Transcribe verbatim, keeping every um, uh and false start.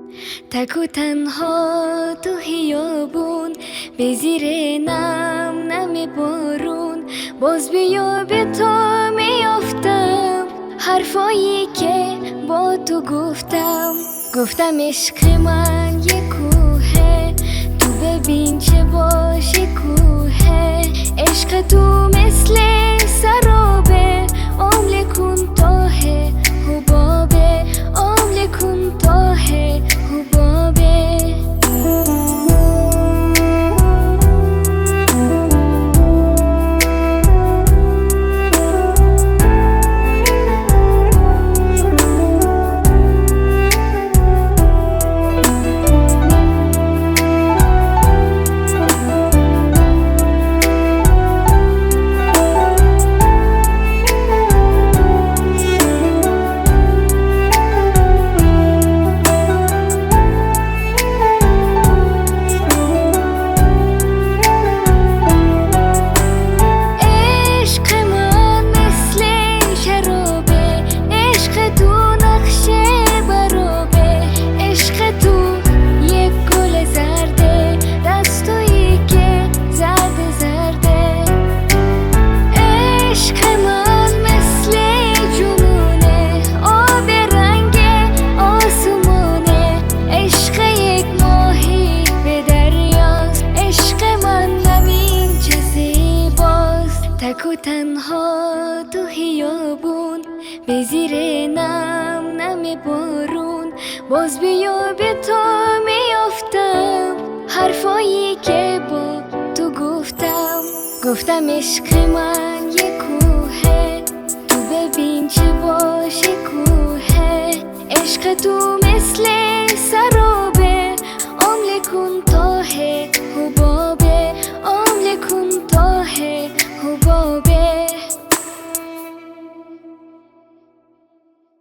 تک و تنها تو خیابون به زیر نم نم بارون، باز بیا به تو میافتم حرفایی که با تو گفتم. گفتم عشق من یه کوهه، تو ببین چه باشه کوهه. عشق تو مثل سرابه، عمل کن تاهه حبابه، عمل کن تاهه حبابه. تک و تنها تو خیابون به زیر نم نم بارون، باز بیا به تو میافتم حرفایی که با تو گفتم. گفتم عشق من یه کوهه، تو ببین چه باشه کوهه. عشق تو مثل سرابه، عمل کن تاهه حبابه، عمل کن تاهه حبابه.